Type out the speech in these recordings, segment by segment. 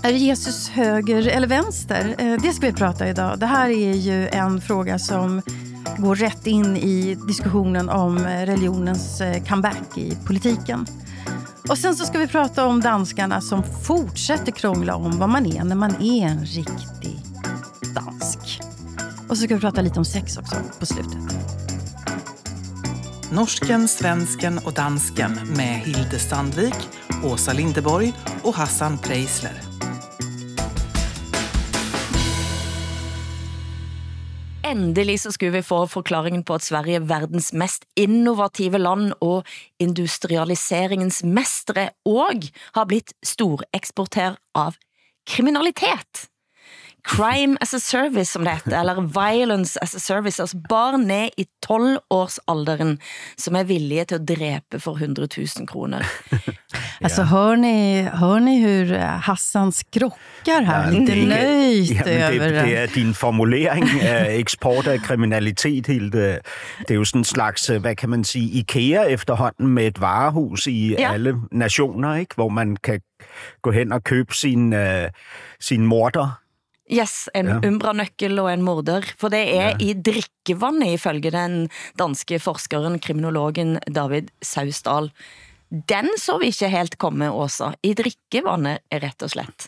Är Jesus höger eller vänster? Det ska vi prata idag. Det här är ju en fråga som går rätt in i diskussionen om religionens comeback i politiken. Och sen så ska vi prata om danskarna som fortsätter krångla om vad man är när man är en riktig dansk. Och så ska vi prata lite om sex också på slutet. Norsken, svensken och dansken med Hilde Sandvik, Åsa Lindeborg och Hassan Preisler. Endelig så skulle vi få forklaringen på at Sverige er verdens mest innovative land og industrialiseringens mestre og har blitt storeksporter av kriminalitet. Crime as a service som det heter, eller violence as a service, alltså barn ned i 12-årsalderen som är villiga till att drepa för 100 000 kronor. Alltså hör ni hur Hassan skrockar här lite nöjt över det är din formulering export av kriminalitet helt det är ju sådan en slags vad kan man säga IKEA efterhånden med ett varuhus i alla nationer, ikke? Hvor man kan gå hen och köpa sin morder. Yes, en umbranøkkel og en morder. For det er i drikkevannet ifølge den danske forskeren, kriminologen David Sausdal. Den så vi ikke helt komme, Åsa. I drikkevannet är rätt och slett.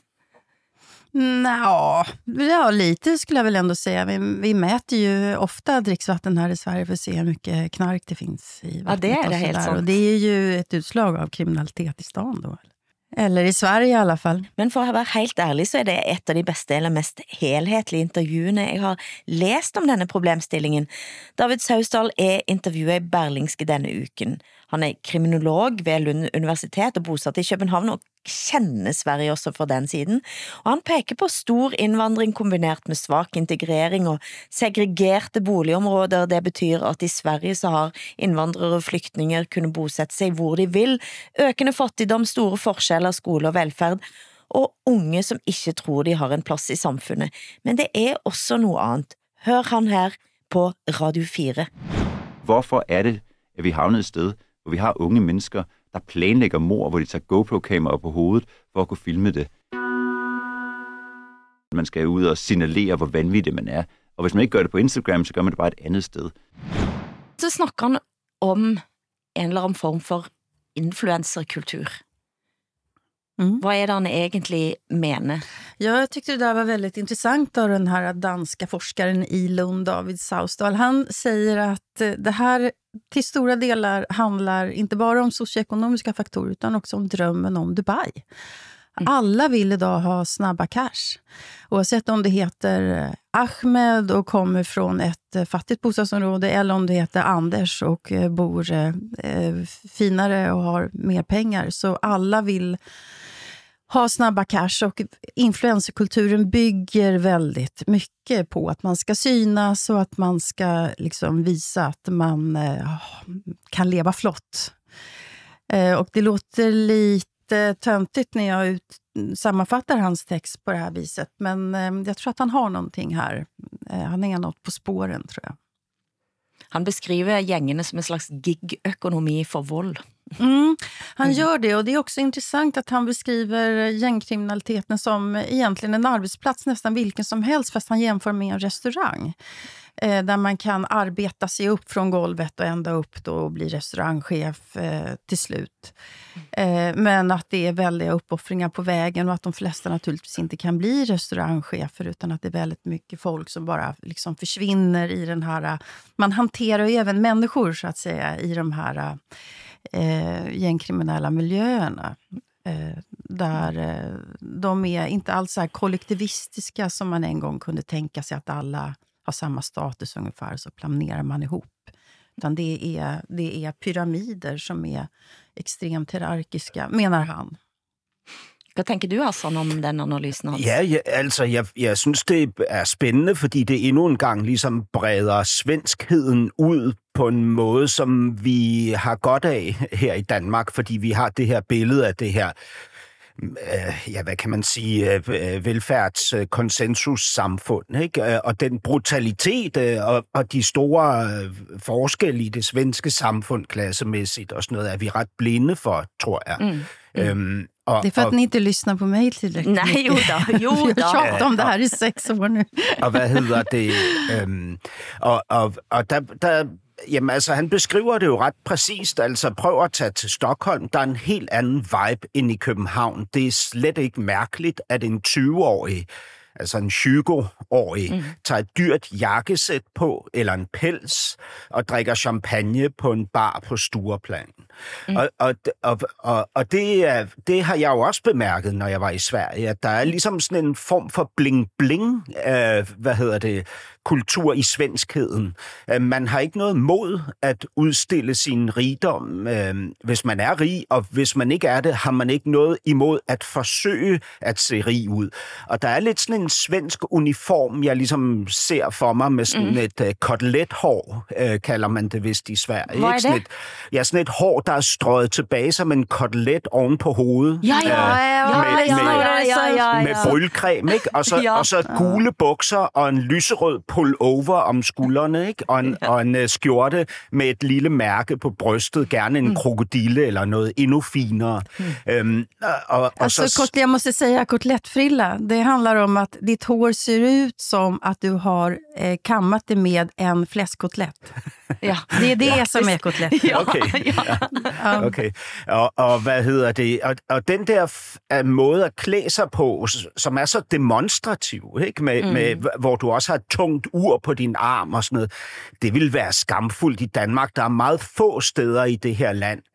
Ja, lite skulle jag väl ändå säga. Vi mäter ju ofta dricksvatten här i Sverige för att se hur mycket knark det finns i vattnet. Ja, det är det helt sant. Och det är ju ett utslag av kriminalitet i stan då. Eller i Sverige i alla fall. Men for å være helt ærlig så er det et av de beste eller mest helhetlige intervjuene jeg har læst om denne problemstillingen. David Sausdal er intervjuet i Berlingske denne uken. Han er kriminolog ved Lund Universitet og bosatt i København og kjenner Sverige også fra den siden. Og han peker på stor innvandring kombinert med svak integrering og segregerte boligområder. Det betyr at i Sverige så har innvandrere og flyktninger kunne bosette seg hvor de vil. Økende fattigdom, store forskjeller, skole og velferd. Og unge som ikke tror de har en plass i samfunnet. Men det er også noe annet. Hør han her på Radio 4. Hvorfor er det, at vi havner et sted, hvor vi har unge mennesker, der planlægger mord, hvor de tager GoPro-kameraer på hovedet for at kunne filme det. Man skal ud og signalere, hvor vanvittig man er. Og hvis man ikke gør det på Instagram, så gør man det bare et andet sted. Så snakker han om en eller annen form for influencerkultur. Vad är det han egentligen menar? Ja, jag tyckte det där var väldigt intressant av den här danska forskaren i Lund, David Sausdal. Han säger att det här till stora delar handlar inte bara om socioekonomiska faktorer utan också om drömmen om Dubai. Alla vill idag ha snabba cash. Oavsett om det heter Ahmed och kommer från ett fattigt bostadsområde eller om det heter Anders och bor finare och har mer pengar. Så alla vill ha snabba cash och influencerkulturen bygger väldigt mycket på att man ska synas och att man ska liksom visa att man kan leva flott. Och det låter lite töntigt när jag sammanfattar hans text på det här viset. Men jag tror att han har någonting här. Han är något på spåren, tror jag. Han beskriver gängene som en slags gig-ekonomi för våld. Han gör det, och det är också intressant att han beskriver gängkriminaliteten som egentligen en arbetsplats nästan vilken som helst, fast han jämför med en restaurang. Där man kan arbeta sig upp från golvet och ända upp då och bli restaurangchef till slut. Men att det är väldiga uppoffringar på vägen och att de flesta naturligtvis inte kan bli restaurangchefer utan att det är väldigt mycket folk som bara liksom försvinner i den här... Man hanterar ju även människor så att säga i de här gängkriminella miljöerna. Där de är inte alls så här kollektivistiska som man en gång kunde tänka sig att alla har samma status ungefär, så planerar man ihop. Utan det är pyramider som är extremt hierarkiska, menar han. Vad tänker du, Hassan, om den analysen hans? Jeg synes, det er spændende, fordi det endnu en gang ligesom breder svenskheden ud på en måde, som vi har godt af her i Danmark, fordi vi har det her billede af det her hvad kan man sige, velfærdskonsensussamfund, ikke? Og den brutalitet og de store forskelle i det svenske samfund klassemæssigt og sådan noget, er vi ret blinde for, tror jeg. Det är för att ni inte lyssnar på mig tillräckligt. Nej, jo da. Vi har tjatat om det här i 6 år nu. Og hvad hedder det? Og der jamen altså, han beskriver det jo ret præcist. Altså, prøv at tage til Stockholm. Der er en helt anden vibe end i København. Det er slet ikke mærkeligt, at en 20-årig, altså en 20-årig, tager et dyrt jakkesæt på, eller en pels, og drikker champagne på en bar på Stureplan. Og det har jeg jo også bemærket, når jeg var i Sverige, at der er ligesom sådan en form for bling-bling, kultur i svenskheden. Man har ikke noget mod at udstille sin rigdom, hvis man er rig, og hvis man ikke er det, har man ikke noget imod at forsøge at se rig ud. Og der er lidt sådan en svensk uniform, jeg ligesom ser for mig med sådan et kotelethår, kalder man det vist i Sverige. Hvad er det? Sådan et hår, der er strøget tilbage som en kotelet oven på hovedet. Med brylcreme, ikke? Og så gule bukser og en lyserød pullover om skuldrene, ikke? Og en skjorte med et lille mærke på brystet, gerne en krokodille eller noget endnu finere. Jag måste säga kotlettfrilla. Det handlar om att ditt hår ser ut som att du har kammat det med en fläskkotlett. Ja, det är det som är kotlett. Okay. Og hvad hedder det? Og den der måde at klæde sig på, som er så demonstrativ, ikke? Med, hvor du også har et tungt ur på din arm og sådan noget, det vil være skamfuldt i Danmark. Der er meget få steder i det her land,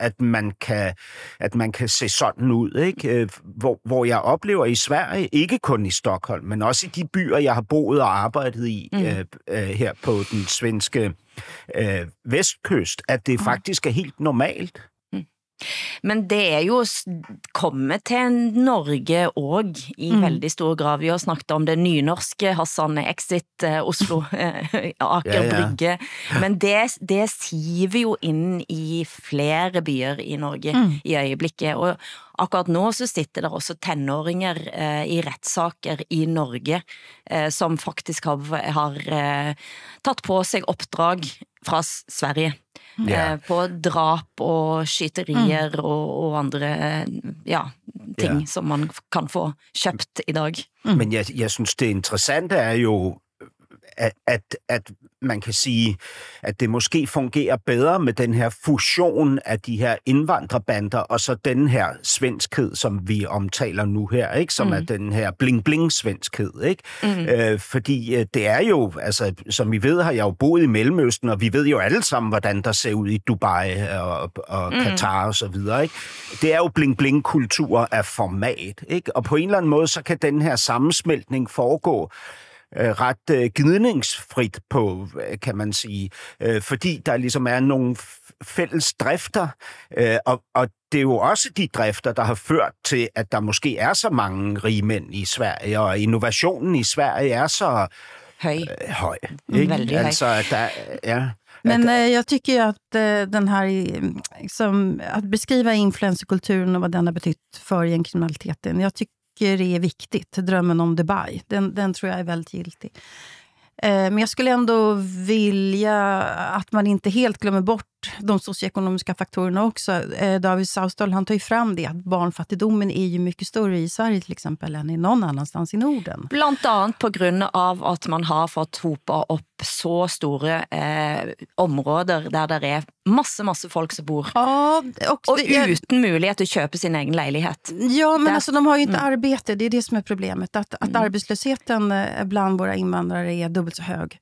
at man kan se sådan ud, ikke? Hvor jeg oplever i Sverige, ikke kun i Stockholm, men også i de byer, jeg har boet og arbejdet i her på den svenske vestkyst, at det faktisk er helt normalt. Men det er jo kommet til Norge og i veldig stor grad. Vi har snakket om det nynorske, Hassan, Exit, Oslo, Aker Brygge. Men det siver jo inn i flere byer i Norge i øjeblikket. Og akkurat nå så sitter der også tenåringer i retssaker i Norge, som faktisk har tatt på sig opdrag fra Sverige. På drap og skytterier og andre ting, som man kan få købt i dag. Men jeg synes, det interessante er jo, at man kan sige, at det måske fungerer bedre med den her fusion af de her indvandrerbander, og så den her svenskhed, som vi omtaler nu her, ikke? Som er den her bling-bling-svenskhed, ikke? Fordi det er jo, altså, som vi ved, har jeg jo boet i Mellemøsten, og vi ved jo alle sammen, hvordan der ser ud i Dubai og Katar og så videre, ikke? Det er jo bling-bling-kultur af format, ikke? Og på en eller anden måde, så kan den her sammensmeltning foregå ret gnidningsfrit på, kan man sige, fordi der ligesom er nogle fælles drifter, og det er jo også de drifter, der har ført til, at der måske er så mange rige mænd i Sverige, og innovationen i Sverige er så høj. Ikke? Altså, der, Men jag tycker ju att den här liksom, att beskriva influencerkulturen och vad den har betytt för gängkriminaliteten, jag tycker det är viktigt. Drömmen om Dubai, den tror jag är väldigt giltig. Men jag skulle ändå vilja att man inte helt glömmer bort de socioekonomiska faktorerna också. David Saustdal, han tar ju fram det att barnfattigdomen är ju mycket större i Sverige till exempel än i någon annanstans i Norden. Blant annat på grund av att man har fått hopa upp så stora områder där det är masse folk som bor. Ja, och utan möjlighet att köpa sin egen lägenhet. Ja, men alltså de har ju inte arbete, det är det som är problemet. Att arbetslösheten bland våra invandrare är dubbelt så hög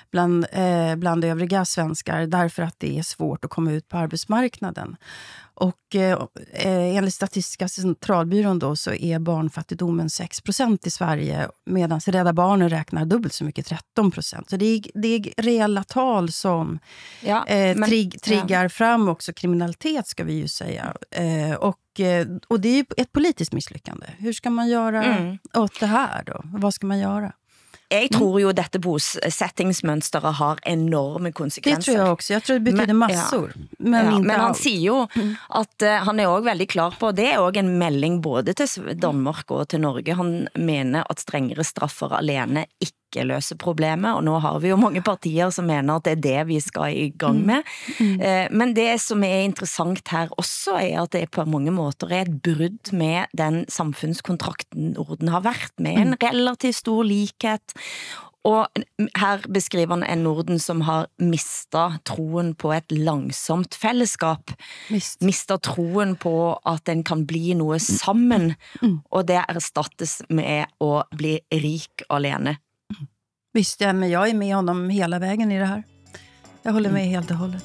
bland övriga svenskar, därför att det är svårt att komma ut på arbetsmarknaden. Och enligt Statistiska centralbyrån då, så är barnfattigdomen 6% i Sverige, medan Rädda Barnen räknar dubbelt så mycket, 13%. Så det är reella tal som triggar fram också kriminalitet, ska vi ju säga. Och det är ju ett politiskt misslyckande. Hur ska man göra åt det här då? Vad ska man göra? jeg tror jo dette bosettingsmønstret har enorme konsekvenser. Det tror jeg også. Jeg tror det betyder massor. Men han siger jo at han også veldig klar på, det også en melding både til Danmark og til Norge. Han mener at strengere straffer alene ikke løser problemet, og nå har vi jo mange partier som mener at det er det vi skal i gang med. Men det som er interessant her også er at det på mange måter er et brudd med den samfunnskontrakten Norden har vært med, en relativt stor likhet. Og her beskriver han en Norden som har mistet troen på et langsomt fællesskap, mistet troen på at den kan bli noe sammen, og det erstattes med at bli rik alene. Visst, ja, men jag är med honom hela vägen i det här. Jag håller med helt och hållet.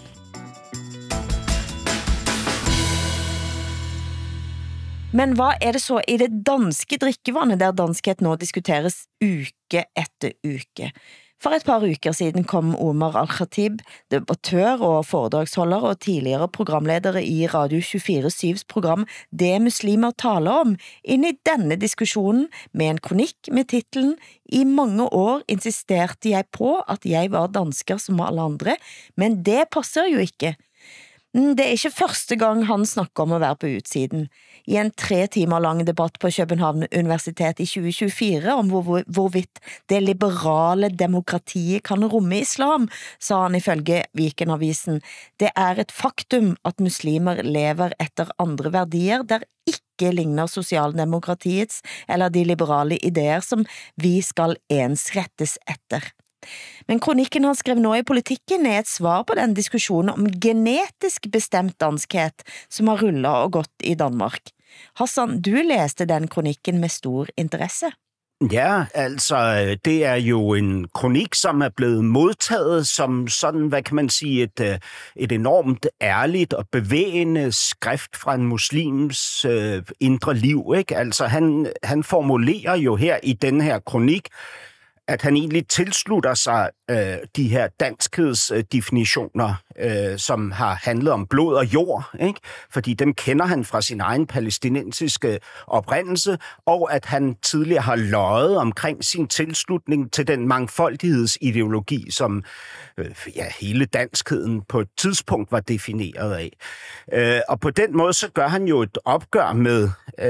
Men hvad er det så i det danske drikkevandet, der danskhet nå diskuteres uke etter uke? For et par uker siden kom Omar Al-Khatib, debattør og foredragsholder og tidligere programledere i Radio 24/7's program Det muslimer taler om, inn i denne diskussionen med en kronik med titlen I mange år insisterte jeg på at jeg var dansker som alle andre, men det passer jo ikke. Det er ikke første gang han snakker om at være på utsiden. I en 3 timer lang debatt på København Universitet i 2024 om hvorvidt det liberale demokratiet kan rumme islam, sa han ifølge Vikenavisen. Det er et faktum at muslimer lever etter andre værdier, der ikke ligner socialdemokratiets eller de liberale ideer som vi skal ensrettes etter. Men kronikken han skrev nå i politikken er et svar på den diskussionen om genetisk bestemt danskhet som har rullet og gått i Danmark. Hassan, du læste den kronikken med stor interesse. Ja, altså, det er jo en kronik, som er blevet modtaget som sådan, hvad kan man sige, et enormt ærligt og bevægende skrift fra en muslims indre liv, ikke? Altså, han formulerer jo her i den her kronik, at han egentlig tilslutter sig de her danskhedsdefinitioner, som har handlet om blod og jord, ikke? Fordi dem kender han fra sin egen palæstinensiske oprindelse, og at han tidligere har løjet omkring sin tilslutning til den mangfoldighedsideologi, som hele danskheden på et tidspunkt var defineret af. Og på den måde så gør han jo et opgør med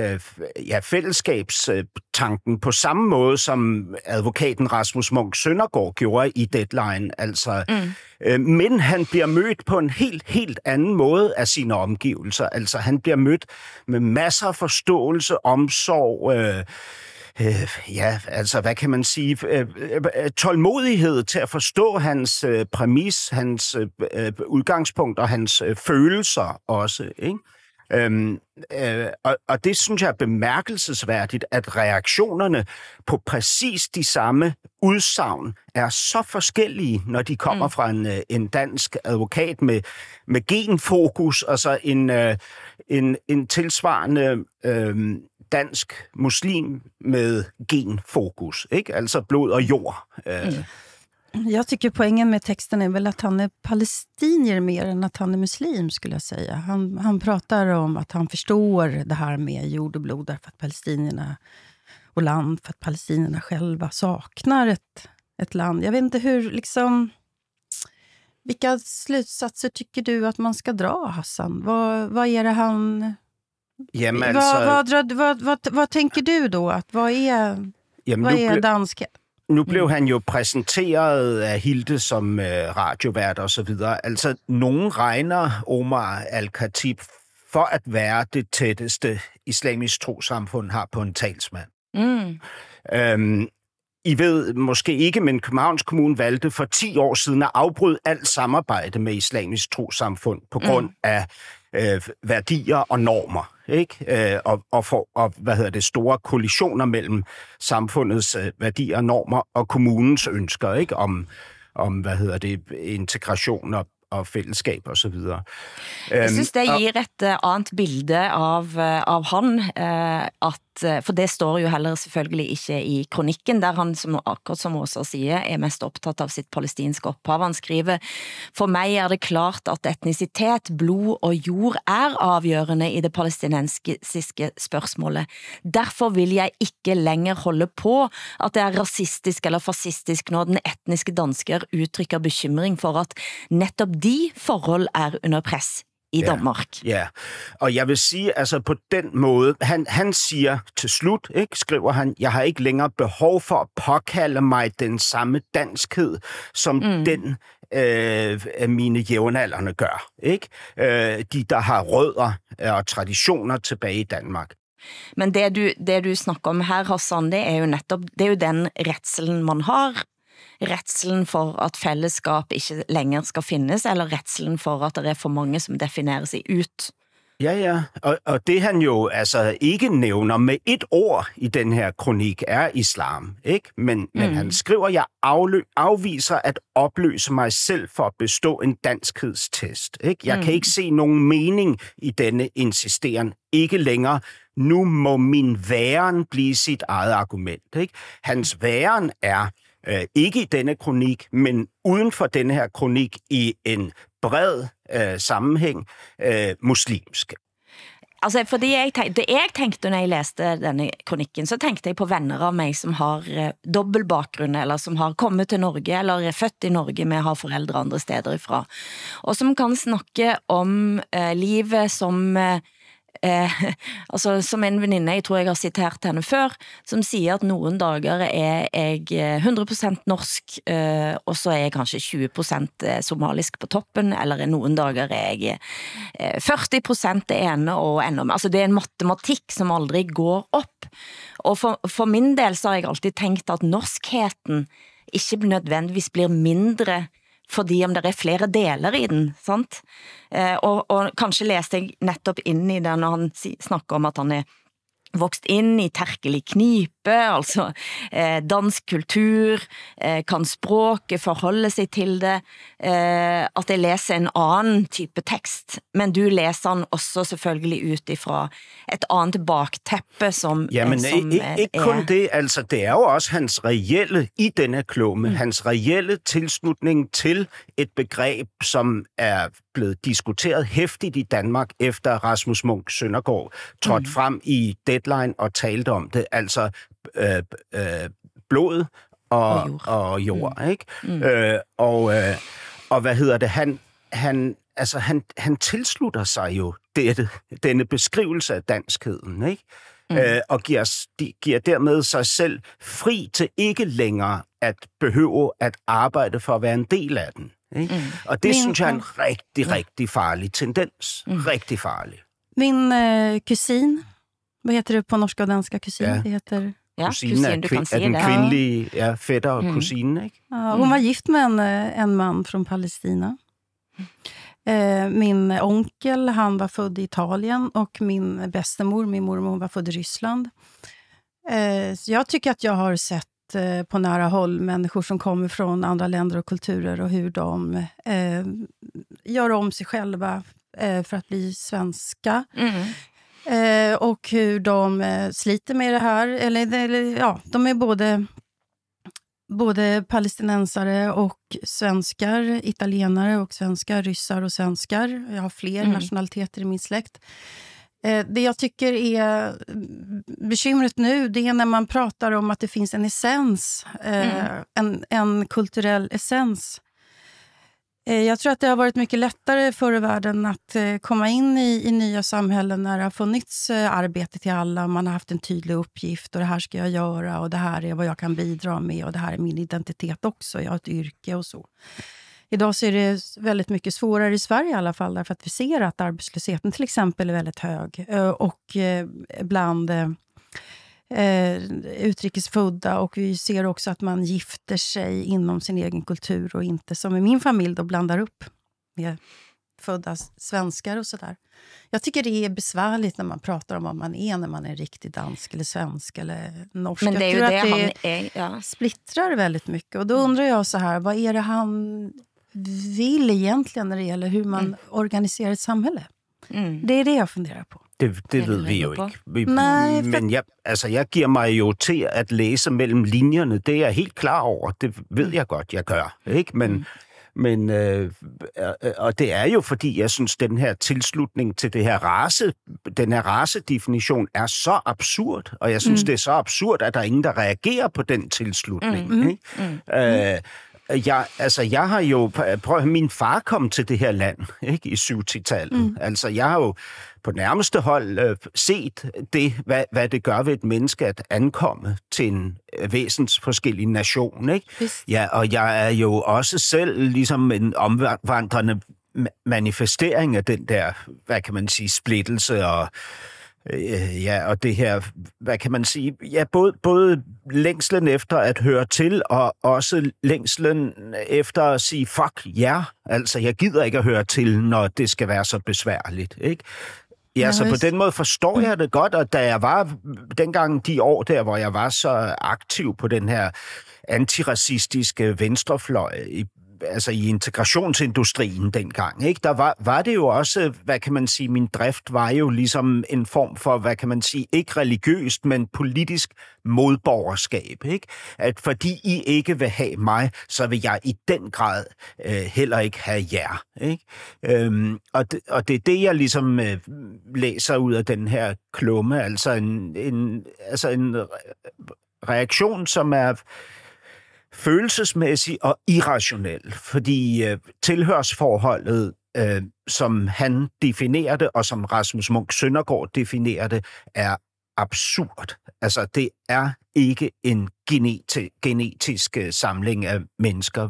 fællesskabstanken på samme måde, som advokaten Rasmus Munch Søndergaard gjorde i Deadline. Altså, men han bliver mødt på en helt anden måde af sine omgivelser. Altså, han bliver mødt med masser af forståelse, omsorg, altså, hvad kan man sige? Tålmodighed til at forstå hans præmis, hans udgangspunkt og hans følelser også, ikke? Og det synes jeg er bemærkelsesværdigt, at reaktionerne på præcis de samme udsagn er så forskellige, når de kommer fra en dansk advokat med genfokus, og så en tilsvarende dansk muslim med genfokus, ikke? Altså blod og jord. Jag tycker poängen med texten är väl att han är palestinier mer än att han är muslim, skulle jag säga. Han pratar om att han förstår det här med jord och blod därför att palestinierna och land, för att palestinierna själva saknar ett land. Jag vet inte hur, liksom, vilka slutsatser tycker du att man ska dra, Hassan? Vad är det han... Jamen, altså... Vad tänker du då? Att vad är danskhet? Nu blev han jo præsenteret af Hilde som radiovært og så videre. Altså, nogen regner Omar Al-Khatib for at være det tætteste islamisk trosamfund har på en talsmand. I ved måske ikke, men Københavns Kommune valgte for 10 år siden at afbryde alt samarbejde med islamisk trosamfund på grund af værdier og normer, ikke? Og store kollisioner mellem samfundets værdier og normer og kommunens ønsker, ikke? Om integration og fællesskab og så videre. Jeg synes det giver et andet bilde av han, at for det står jo heller selvfølgelig ikke i kronikken, der han, som akkurat som Åsa sier, mest opptatt av sitt palestinske opphav. Han skriver, for meg det klart at etnicitet, blod og jord avgjørende i det palestinensiske spørsmålet. Derfor vil jeg ikke længere holde på at det rasistisk eller fascistisk når den etniske dansker uttrykker bekymring for at netop de forhold under press i Danmark. Ja, og jeg vil sige, altså på den måde, han siger til slut, ikke, skriver han, jeg har ikke længere behov for at påkalde mig den samme danskhed, som den mine jævnaldrende gør. Ikke? De, der har rødder og traditioner tilbage i Danmark. Men det du snakker om her, Hassan, det jo netop, det jo den retselen man har, retselen for at fællesskab ikke længere skal findes, eller retselen for at det for mange, som definerer sig ud. Ja, og det han jo altså ikke nævner med et ord i den her kronik islam, ikke? Men han skriver, jeg afviser at opløse mig selv for at bestå en danskhedstest, ikke? Jeg kan ikke se nogen mening i denne insisteren, ikke længere. Nu må min væren blive sit eget argument, ikke? Hans væren ikke i denne kronik, men uden for denne her kronik i en bred sammenhæng muslimsk. Altså, fordi jeg tenkte, når jeg læste denne kronikken, så tenkte jeg på venner av mig, som har dobbelt bakgrunn, eller som har kommet til Norge, eller født i Norge med har forældre andre steder ifra, og som kan snakke om livet som altså som en veninde, jeg tror jeg har citert henne før, som siger at nogle dager jeg 100% norsk, og så jeg kanskje 20% somalisk på toppen, eller nogle dager jeg 40% det ene og enda. Altså det en matematik som aldrig går op. Og for min del så har jeg alltid tænkt at norskheten ikke nødvendigvis blir mindre fordi om der flere deler i den, sant? Og kanskje læste jeg netop ind i det, når han snakker om, at han vokst ind i terkelig knipe, altså dansk kultur, kan språket forholde sig til det, at jeg læser en anden type tekst, men du læser den også selvfølgelig ut ifra et andet bakteppe, som jamen, ikke kun det, altså det jo også hans reelle, i denne klumme, hans reelle tilslutning til et begreb, som blevet diskuteret hæftigt i Danmark, efter Rasmus Munch Søndergaard trådte frem i Deadline og talte om det, altså blod og jord, ikke? Og hvad hedder det? Han tilslutter sig jo denne beskrivelse af danskheden, ikke? Og giver dermed sig selv fri til ikke længere at behøve at arbejde for at være en del af den. Ikke? Og det synes jeg en rigtig, rigtig farlig tendens. Rigtig farlig. Min kusin, hvad heter det på norsk og dansk kusin? Ja. Det heter... Ja, kusin du kan sige den det. kvindelige fætter og kusine, ikke? Ja, hun var gift med en man från Palestina. Min onkel, han var född i Italien, och min bestemor, min mormor, hon var född i Ryssland. Så jag tycker att jag har sett på nära håll människor som kommer från andra länder och kulturer, och hur de gör om sig själva för att bli svenska. Och hur de sliter med det här, eller ja, de är både palestinensare och svenskar, italienare och svenskar, ryssar och svenskar. Jag har fler nationaliteter i min släkt. Det jag tycker är bekymret nu, det är när man pratar om att det finns en essens, en kulturell essens. Jag tror att det har varit mycket lättare förr i världen att komma in i nya samhällen när det har funnits arbete till alla. Man har haft en tydlig uppgift, och det här ska jag göra, och det här är vad jag kan bidra med, och det här är min identitet också. Jag har ett yrke och så. Idag så är det väldigt mycket svårare i Sverige i alla fall, därför att vi ser att arbetslösheten till exempel är väldigt hög. Och bland utrikesfödda, och vi ser också att man gifter sig inom sin egen kultur och inte som i min familj då blandar upp med födda svenskar och sådär. Jag tycker det är besvärligt när man pratar om vad man är när man är riktigt dansk eller svensk eller norsk. Men det är ju jag det tror han att det ja. splittrar väldigt mycket, och då undrar jag så här, vad är det han vill egentligen när det gäller hur man organiserar ett samhälle? Det är det jag funderer på. Det ved vi jo ikke. Nej, men jeg giver mig jo til at læse mellem linjerne. Det er jeg helt klar over. Det ved jeg godt, jeg gør. Ikke? Men og det er jo, fordi jeg synes, den her tilslutning til det her den her racedefinition er så absurd. Og jeg synes, det er så absurd, at der er ingen, der reagerer på den tilslutning. Ikke? Jeg har jo... min far kom til det her land, ikke, i 70-tallet. Altså, jeg har jo på nærmeste hold set det, hvad det gør ved et menneske at ankomme til en væsensforskellig nation, ikke? Ja, og jeg er jo også selv ligesom en omvandrende manifestering af den der, hvad kan man sige, splittelse og og det her, hvad kan man sige, både længslen efter at høre til, og også længslen efter at sige, fuck ja, altså jeg gider ikke at høre til, når det skal være så besværligt, ikke? Ja, så på den måde forstår jeg det godt, og da jeg var, dengang de år der, hvor jeg var så aktiv på den her antiracistiske venstrefløj, i integrationsindustrien dengang, ikke? Der var det jo også, hvad kan man sige, min drift var jo ligesom en form for, hvad kan man sige, ikke religiøst, men politisk modborgerskab, ikke? At fordi I ikke vil have mig, så vil jeg i den grad heller ikke have jer, ikke? Og det er det, jeg ligesom læser ud af den her klumme, altså en reaktion, som er følelsesmæssig og irrationel, fordi tilhørsforholdet, som han definerer det, og som Rasmus Munch Søndergaard definerer det, er absurd. Altså, det er ikke en genetisk samling af mennesker,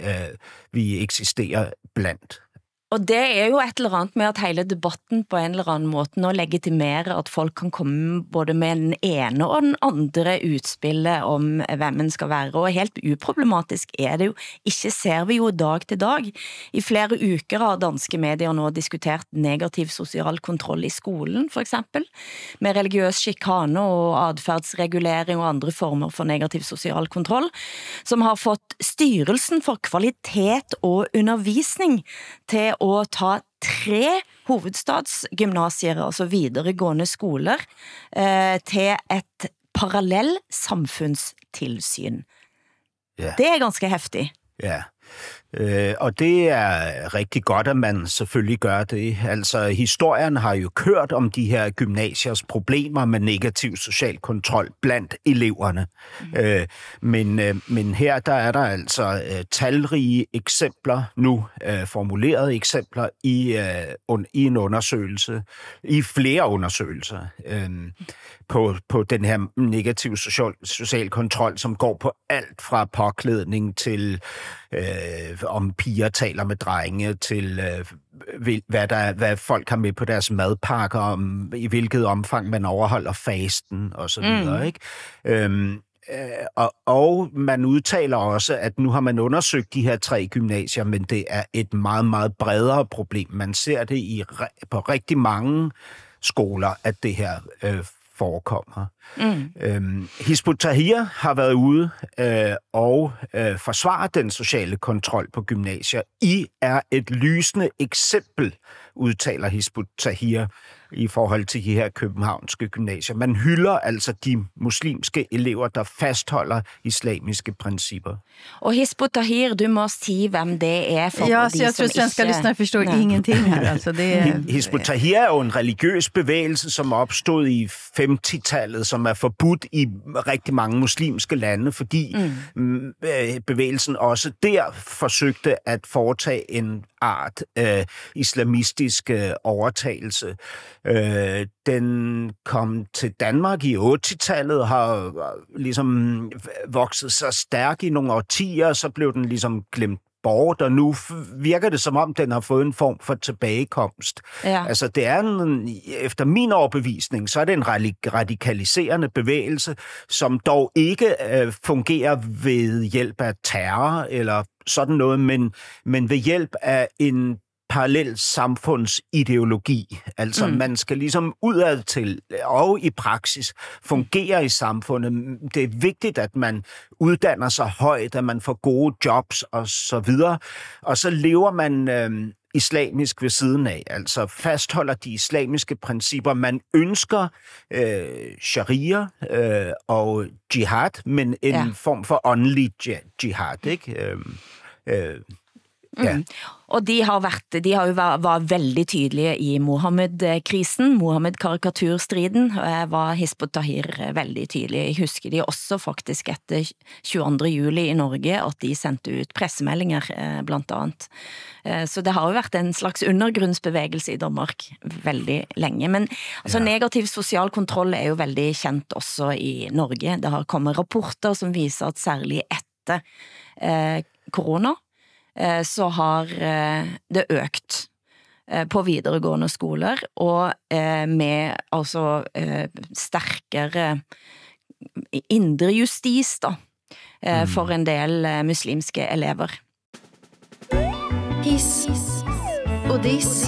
vi eksisterer blandt. Og det er jo et eller andet med at hele debatten på en eller anden måde nå legitimere at folk kan komme både med den ene og den andre utspillet om hvem man skal være, og helt uproblematisk er det jo. Ikke ser vi jo dag til dag. I flere uker har danske medier nå diskutert negativ social kontroll i skolen, for eksempel, med religiøs chikane og adfærdsregulering og andre former for negativ social kontroll, som har fått styrelsen for kvalitet og undervisning til å ta 3 hovedstadsgymnasier, altså videregående skoler, til et parallell samfundstilsyn. Ja. Det er ganske heftig. Ja, og det er rigtig godt, at man selvfølgelig gør det. Altså, historien har jo kørt om de her gymnasiers problemer med negativ social kontrol blandt eleverne. Men her der er der altså talrige eksempler, nu formulerede eksempler i en undersøgelse, i flere undersøgelser på den her negativ social kontrol, som går på alt fra påklædning til om piger taler med drenge, til hvad folk har med på deres madpakker, om i hvilket omfang man overholder fasten og så videre, ikke? Og man udtaler også, at nu har man undersøgt de her 3 gymnasier, men det er et meget, meget bredere problem. Man ser det på rigtig mange skoler, at det her forekommer. Hizb ut-Tahrir har været ude og forsvare den sociale kontrol på gymnasier. I er et lysende eksempel, udtaler Hizb ut-Tahrir i forhold til de her københavnske gymnasier. Man hylder altså de muslimske elever, der fastholder islamiske principper. Og Hizb ut-Tahrir, du må sige, hvem det er for ja, de som jeg tror, svenska lyssnare förstår ingenting her. Altså, Hizb ut-Tahrir er jo en religiøs bevægelse, som opstod i 50-tallet, som er forbudt i rigtig mange muslimske lande, fordi bevægelsen også der forsøgte at foretage en art islamistisk overtagelse. Den kom til Danmark i 80-tallet, har ligesom vokset så stærk i nogle årtier, så blev den ligesom glemt bort, og nu virker det som om, den har fået en form for tilbagekomst. Ja. Altså, det er efter min overbevisning, så er det en radikaliserende bevægelse, som dog ikke fungerer ved hjælp af terror eller sådan noget, men ved hjælp af en parallel samfundsideologi. Altså, man skal ligesom udad til og i praksis fungere i samfundet. Det er vigtigt, at man uddanner sig højt, at man får gode jobs og så videre. Og så lever man islamisk ved siden af, altså fastholder de islamiske principper. Man ønsker sharia og jihad, men en form for åndelig jihad, ikke? Ja. Og de har jo var veldig tydelige i Mohammed-krisen, Mohammed-karikaturstriden, var Hizb ut-Tahrir veldig tydelige. Jeg husker de også faktisk etter 22. juli i Norge, at de sendte ut pressemeldinger blandt annet. Så det har jo vært en slags undergrunnsbevegelse i Danmark veldig lenge. Men altså, negativ social kontroll er jo veldig kjent også i Norge. Det har kommet rapporter som viser at særlig etter korona, så har det økt på videregående skoler, og med altså sterkere indre justis da, for en del muslimske elever. Hiss og diss.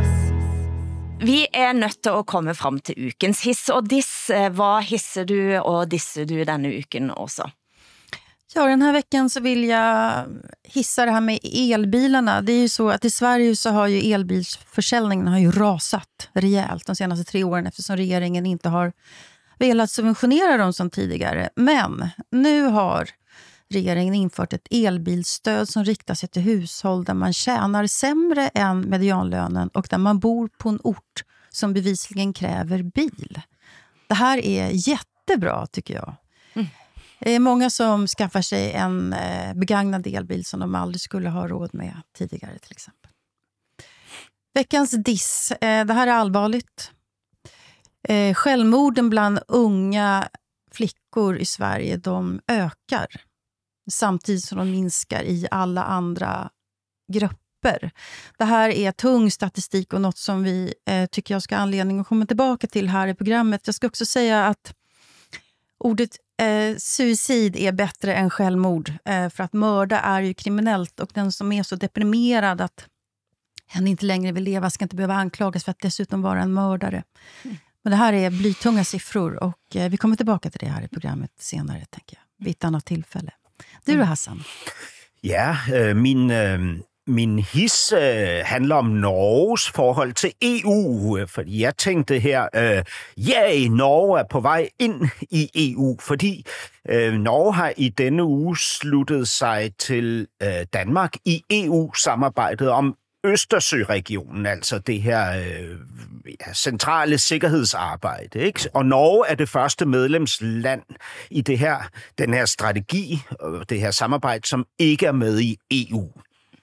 Vi er nødt til å komme frem til ukens hiss og diss. Hva hisser du og disser du denne uken også? Ja, den här veckan så vill jag hissa det här med elbilarna. Det är ju så att i Sverige så har ju elbilsförsäljningen har ju rasat rejält de senaste 3 åren eftersom regeringen inte har velat subventionera dem som tidigare. Men nu har regeringen infört ett elbilstöd som riktar sig till hushåll där man tjänar sämre än medianlönen och där man bor på en ort som bevisligen kräver bil. Det här är jättebra tycker jag. Det är många som skaffar sig en begagnad elbil som de aldrig skulle ha råd med tidigare till exempel. Veckans diss. Det här är allvarligt. Självmorden bland unga flickor i Sverige, de ökar. Samtidigt som de minskar i alla andra grupper. Det här är tung statistik och något som vi tycker jag ska ha anledning att komma tillbaka till här i programmet. Jag ska också säga att ordet suicid är bättre än självmord. För att mörda är ju kriminellt och den som är så deprimerad att hen inte längre vill leva ska inte behöva anklagas för att dessutom vara en mördare. Men det här är blytunga siffror och vi kommer tillbaka till det här i programmet senare, tänker jag. Vid ett annat tillfälle. Du då, Hassan? Ja, min hiss handler om Norges forhold til EU, fordi jeg tænkte her, Norge er på vej ind i EU, fordi Norge har i denne uge sluttet sig til Danmark i EU-samarbejdet om Østersøregionen, altså det her centrale sikkerhedsarbejde, ikke? Og Norge er det første medlemsland i den her strategi, det her samarbejde, som ikke er med i EU.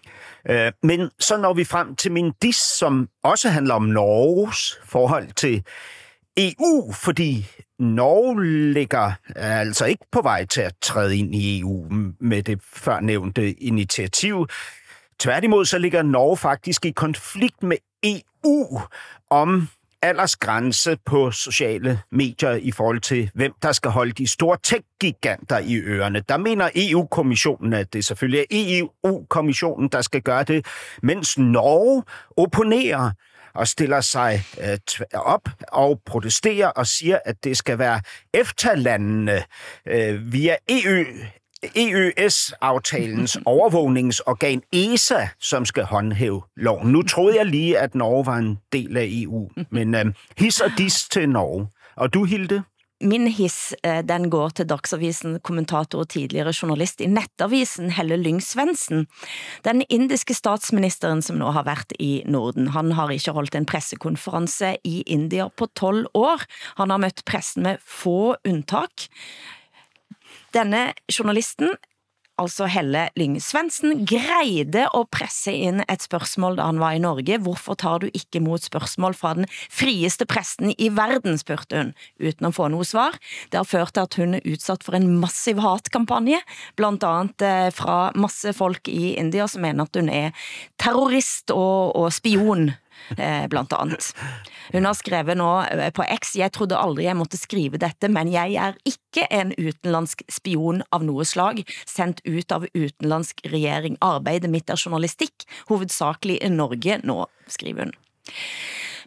Men så når vi frem til min diss, som også handler om Norges forhold til EU, fordi Norge ligger altså ikke på vej til at træde ind i EU med det førnævnte initiativ. Tværtimod så ligger Norge faktisk i konflikt med EU om aldersgrænse på sociale medier i forhold til, hvem der skal holde de store tech-giganter i ørerne. Der mener EU-kommissionen, at det selvfølgelig er EU-kommissionen, der skal gøre det, mens Norge opponerer og stiller sig op og protesterer og siger, at det skal være EFTA-landene via EØS-aftalens overvågningsorgan ESA, som skal håndhæve loven. Nu troede jeg lige, at Norge var en del af EU, men hiss og diss til Norge. Og du, Hilde? Min hiss, den går til Dagsavisen, kommentator og tidligere journalist i Nettavisen, Helle Lyng-Svendsen. Den indiske statsministeren som nå har vært i Norden, han har ikke holdt en pressekonferanse i India på 12 år. Han har møtt pressen med få unntak. Denne journalisten, altså Helle Lyng-Svendsen, greide å presse inn et spørsmål da han var i Norge. Hvorfor tar du ikke mot spørsmål fra den frieste presten i verden, spurte hun, uten å få noe svar. Det har ført til at hun er utsatt for en massiv hatkampanje, blant annet fra masse folk i India som mener at hun er terrorist og spion, blant annet. Hun har skrevet nå på X, jeg trodde aldri jeg måtte skrive dette, men jeg er ikke en utenlandsk spion av noe slag, sendt ut av utenlandsk regjering. Arbeidet mitt er journalistikk, hovedsakelig i Norge nå, skriver hun.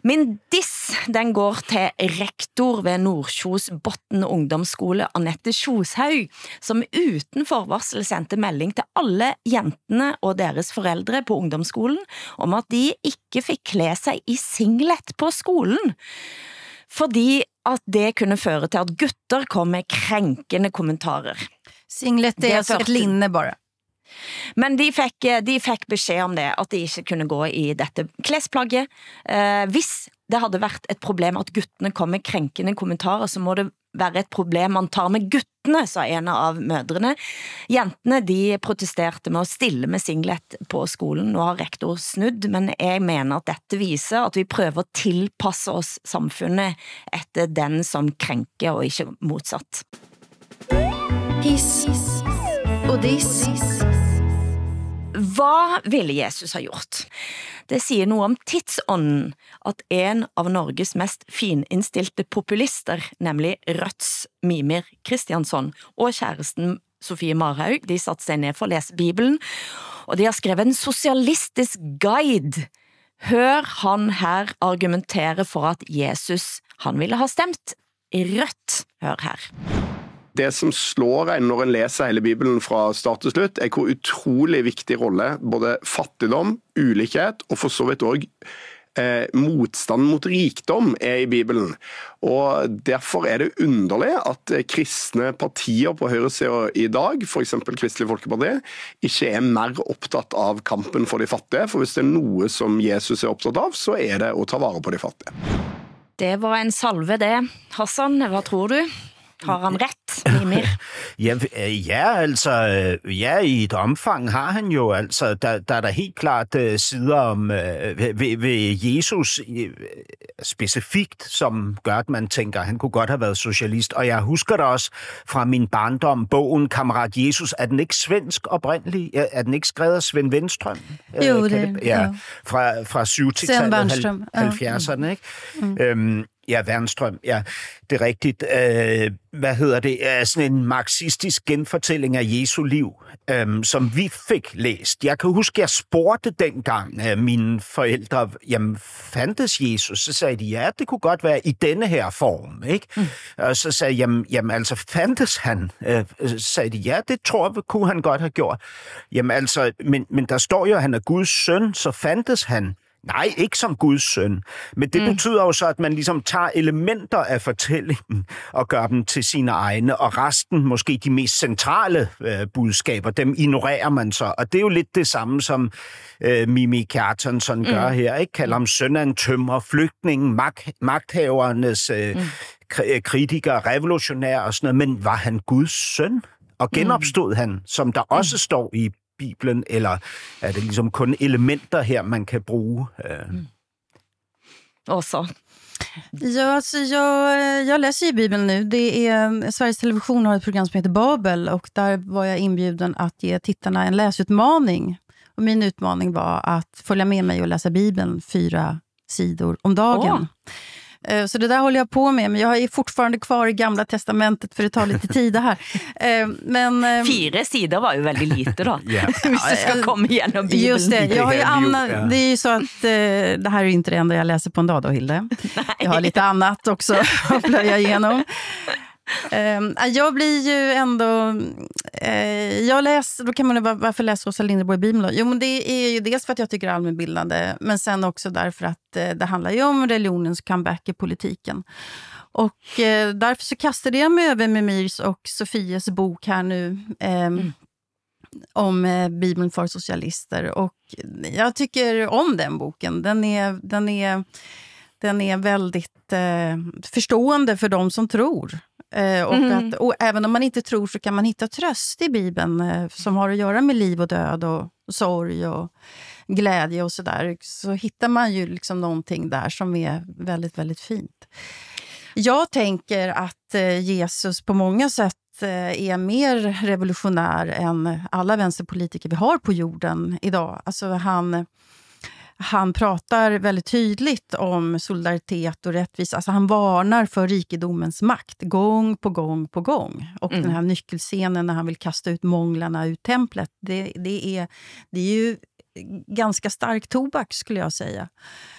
Min diss, den går til rektor ved Nordkjosbotn ungdomsskole, Annette Kjoshaug, som uten forvarsel sendte melding til alle jentene og deres foreldre på ungdomsskolen om at de ikke fikk kle seg i singlet på skolen, fordi at det kunne føre til at gutter kom med krenkende kommentarer. Singlet det altså et linne bare. Men de fikk beskjed om det, at de ikke kunne gå i dette klesplagget. Hvis det hadde vært et problem at guttene kom med krenkende kommentarer, så må det være et problem man tar med guttene, sa en av mødrene. Jentene, de protesterte med å stille med singlet på skolen. Nå har rektor snudd, men jeg mener at dette viser at vi prøver å tilpasse oss samfunnet etter den som krenker, og ikke motsatt. Hiss og diss. Hva ville Jesus ha gjort? Det sier noe om tidsånden at en av Norges mest fininnstilte populister, nemlig Rødts Mimir Kristiansson og kjæresten Sofie Marhaug, de satte seg ned for å lese Bibelen, og de har skrevet en sosialistisk guide. Hør han her argumentere for at Jesus, han ville ha stemt rødt. Hør her. Det som slår en når en leser hele Bibelen fra start til slutt, er hvor utrolig viktig rolle både fattigdom, ulikhet og for så vidt også motstand mot rikdom er i Bibelen. Og derfor er det underlig at kristne partier på høyresiden i dag, for eksempel Kristelig Folkeparti, ikke er mer opptatt av kampen for de fattige, for hvis det er noe som Jesus er opptatt av, så er det å ta vare på de fattige. Det var en salve det. Hassan, hva tror du? Har han rett, Mimir? Ja, i et omfang har han jo, altså, der er der helt klart sider om ved Jesus specifikt, som gør, at man tænker, han kunne godt have været socialist. Og jeg husker det også fra min barndom, bogen Kammerat Jesus. Er den ikke svensk oprindelig? Er den ikke skrevet af Sven Wenstrøm? Jo, det ja. Fra 70-tallet, 70'erne, ikke? Ja, Wernstrøm, ja, det er rigtigt. Hvad hedder det? Sådan en marxistisk genfortælling af Jesu liv, som vi fik læst. Jeg kan huske, jeg spurgte dengang mine forældre, jamen, fandtes Jesus? Så sagde de, ja, det kunne godt være i denne her form, ikke? Og så sagde jeg, jamen, altså, fandtes han? Sagde de, ja, det tror jeg, kunne han godt have gjort. Jamen, altså, men der står jo, at han er Guds søn, så fandtes han. Nej, ikke som Guds søn. Men det betyder jo så, at man ligesom tager elementer af fortællingen og gør dem til sine egne, og resten, måske de mest centrale budskaber, dem ignorerer man så. Og det er jo lidt det samme, som Mimi Kjartansson gør her, ikke? Kalder ham søn af en tømrer, flygtningen, magthavernes kritiker, revolutionær og sådan noget. Men var han Guds søn? Og genopstod han, som der også står i Bibelen, eller er det liksom kun elementer her, man kan bruge? Også. Ja, alltså jag läser ju Bibeln nu. Det är, Sveriges Television har ett program som heter Babel, och där var jag inbjuden att ge tittarna en läsutmaning. Och min utmaning var att följa med mig och läsa Bibeln 4 sidor om dagen. Så det där håller jag på med, men jag är fortfarande kvar i Gamla testamentet för det tar lite tid det här. Men 4 sidor var ju väldigt lite då. Hvis du ska komma igenom Bibeln. Just det, jag har ju det är ju så att det här är inte det enda jag läser på en dag då, Hilde. Jag har lite annat också att plöja igenom. Jag blir ju ändå jag läser, då kan man ju, varför läser Åsa Linderborg Bibeln då? Jo, men det är ju dels för att jag tycker det är allmänbildande, men sen också därför att det handlar ju om religionens comeback i politiken. Och därför så kastade jag mig över Mimirs och Sofies bok här nu om Bibeln för socialister, och jag tycker om den boken. Den är väldigt förstående för de som tror. Och även om man inte tror så kan man hitta tröst i Bibeln som har att göra med liv och död och sorg och glädje och sådär. Så hittar man ju liksom någonting där som är väldigt, väldigt fint. Jag tänker att Jesus på många sätt är mer revolutionär än alla vänsterpolitiker vi har på jorden idag. Alltså han pratar väldigt tydligt om solidaritet och rättvisa. Alltså han varnar för rikedomens makt gång på gång på gång. Och den här nyckelscenen när han vill kasta ut månglarna ur templet, det är ju ganska stark tobak, skulle jag säga.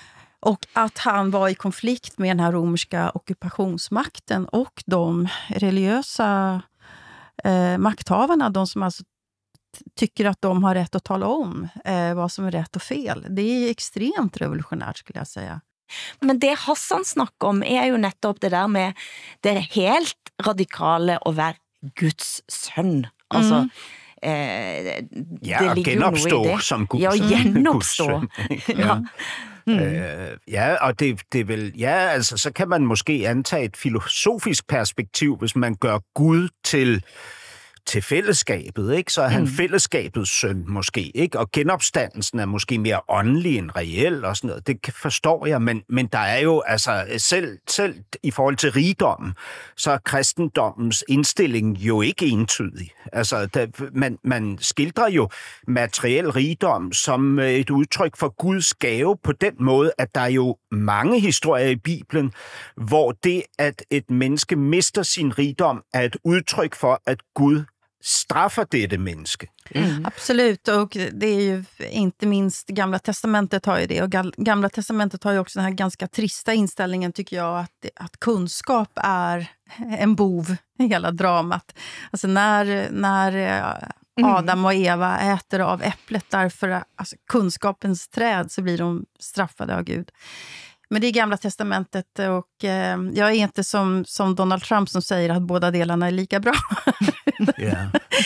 Och att han var i konflikt med den här romerska ockupationsmakten och de religiösa makthavarna, de som alltså tycker att de har rätt att tala om vad som är rätt och fel. Det är extremt revolutionärt, skulle jag säga. Men det Hassan snakker om er jo nettopp det der med det helt radikale at være Guds søn. Altså, ja, og genopstå som Guds, ja, genopstå. Guds søn. Ja. Ja, og det vil, ja, altså, så kan man måske antage et filosofisk perspektiv, hvis man gør Gud til fællesskabet, ikke? Så er han fællesskabets søn måske, ikke? Og genopstandelsen er måske mere åndelig end reel og sådan noget. Det forstår jeg, men der er jo altså selv i forhold til rigdommen, så er kristendommens indstilling jo ikke entydig. Altså man skildrer jo materiel rigdom som et udtryk for Guds gave på den måde, at der er jo mange historier i Bibelen, hvor det, at et menneske mister sin rigdom, er et udtryck for, att Gud straffar det menneske. Absolut, och det är ju inte minst Gamla testamentet har ju det, och Gamla testamentet har ju också den här ganska trista inställningen, tycker jag, att kunskap är en bov i hela dramat. Alltså när Adam och Eva äter av äpplet därför alltså kunskapens träd, så blir de straffade av Gud. Men det är Gamla testamentet, och jag är inte som Donald Trump som säger att båda delarna är lika bra. Yeah.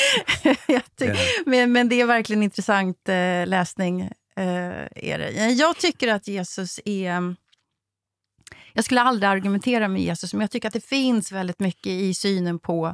Men det är verkligen intressant läsning. Är det. Jag tycker att Jesus är... Jag skulle aldrig argumentera med Jesus, men jag tycker att det finns väldigt mycket i synen på